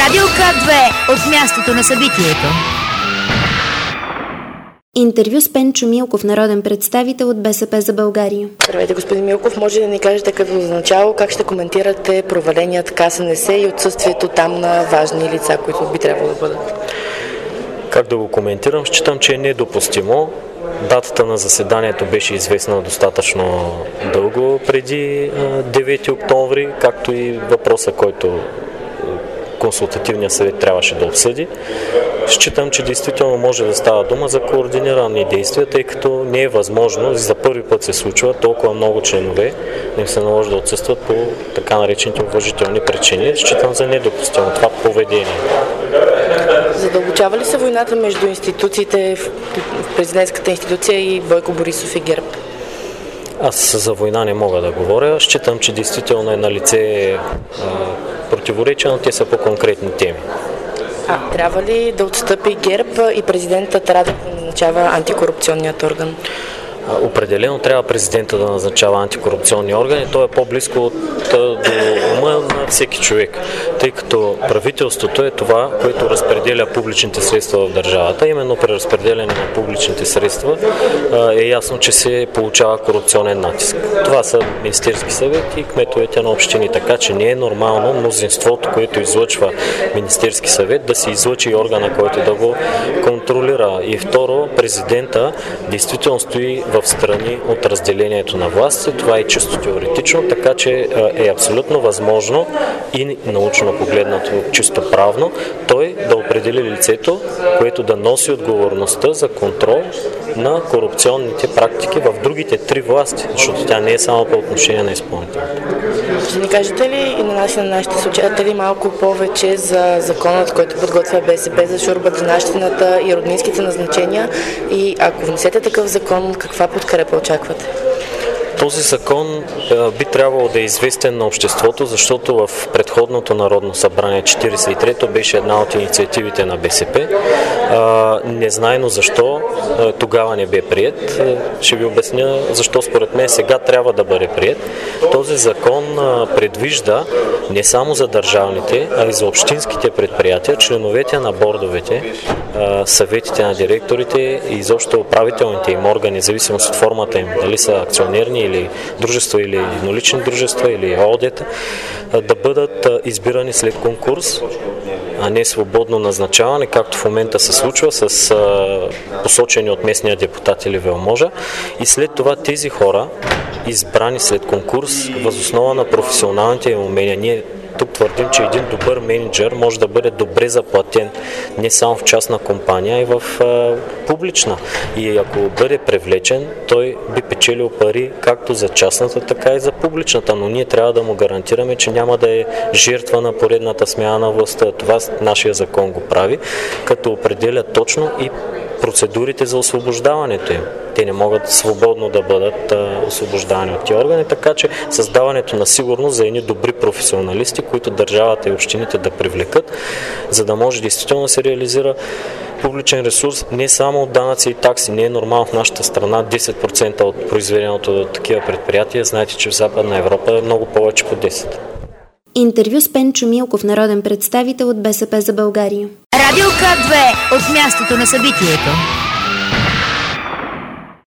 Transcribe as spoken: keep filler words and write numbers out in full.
Радио К две от мястото на събитието. Интервю с Пенчо Милков, народен представител от БСП за България. Здравейте, господин Милков. Може да ни кажете като начало как ще коментирате проваленият К С Н С и отсъствието там на важни лица, които би трябвало да бъдат? Как да го коментирам? Считам, че е недопустимо. Датата на заседанието беше известна достатъчно дълго преди девети октомври, както и въпроса, който консултативният съвет трябваше да обсъди. Считам, че действително може да става дума за координирани действия, тъй като не е възможно, за първи път се случва толкова много членове да им се наложи да отсъстват по така наречените уважителни причини. Считам за недопустимо това поведение. Задълбочава ли се войната между институциите в президентската институция и Бойко Борисов и ГЕРБ? Аз за война не мога да говоря. Считам, че действително е на лице противоречия, но те са по конкретни теми. А, трябва ли да отстъпи ГЕРБ и президентът Радев да назначава антикорупционният орган? Определено трябва президента да назначава антикорупционни органи. Той е по-близко от, до ума на всеки човек, тъй като правителството е това, което разпределя публичните средства в държавата. Именно при разпределяне на публичните средства е ясно, че се получава корупционен натиск. Това са Министерски съвет и кметовете на общини, така че не е нормално мнозинството, което излъчва Министерски съвет, да се излъчи и органа, който да го контролира. И второ, президента действително стои в страни от разделението на властите. Това е чисто теоретично, така че е абсолютно възможно и научно погледнато, чисто правно, той да определи лицето, което да носи отговорността за контрол на корупционните практики в другите три власти, защото тя не е само по отношение на изпълнителите. Ще ни кажете ли и на нас и на нашите слушатели малко повече за законът, който подготвя БСП за шурбаджанащината и роднинските назначения, и ако внесете такъв закон, каква подкрепа очаквате? Този закон би трябвало да е известен на обществото, защото в предходното Народно събрание четиридесет и трето беше една от инициативите на БСП. Незнайно защо тогава не бе приет. Ще ви обясня защо според мен сега трябва да бъде приет. Този закон предвижда не само за държавните, а и за общинските предприятия, членовете на бордовете, съветите на директорите и изобщо управителните им органи, зависимост от формата им, дали са акционерни или дружества, или еднолични дружества, или О О Д-та, да бъдат избирани след конкурс, а не свободно назначаване, както в момента се случва с посочени от местния депутат или велможа. И след това тези хора, избрани след конкурс, въз основа на професионалните им умения, ние тук твърдим, че един добър мениджър може да бъде добре заплатен не само в частна компания, а и в а, публична. И ако бъде привлечен, той би печелил пари както за частната, така и за публичната. Но ние трябва да му гарантираме, че няма да е жертва на поредната смяна на властта. Това нашия закон го прави, като определя точно и процедурите за освобождаването им. Те не могат свободно да бъдат а, освобождавани от тези органи, така че създаването на сигурност за едни добри професионалисти, които държавата и общините да привлекат, за да може действително да се реализира публичен ресурс, не само от данъци и такси. Не е нормално в нашата страна десет процента от произведеното от такива предприятия. Знаете, че в Западна Европа е много повече по десет процента. Интервю с Пенчо Милков, народен представител от БСП за България. Радио К две от мястото на събитието.